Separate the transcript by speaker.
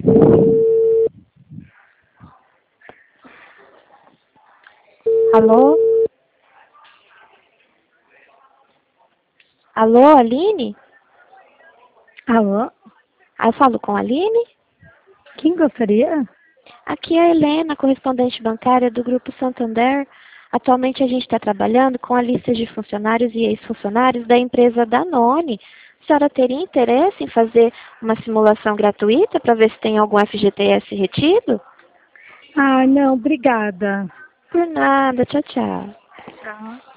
Speaker 1: Alô? Alô, Aline?
Speaker 2: Alô?
Speaker 1: Eu falo com a Aline?
Speaker 2: Quem gostaria?
Speaker 1: Aqui é a Helena, correspondente bancária do Grupo Santander. Atualmente a gente está trabalhando com a lista de funcionários e ex-funcionários da empresa Danone. A senhora teria interesse em fazer uma simulação gratuita para ver se tem algum FGTS retido?
Speaker 2: Ah, não, obrigada.
Speaker 1: Por nada, tchau, tchau.
Speaker 2: Tá.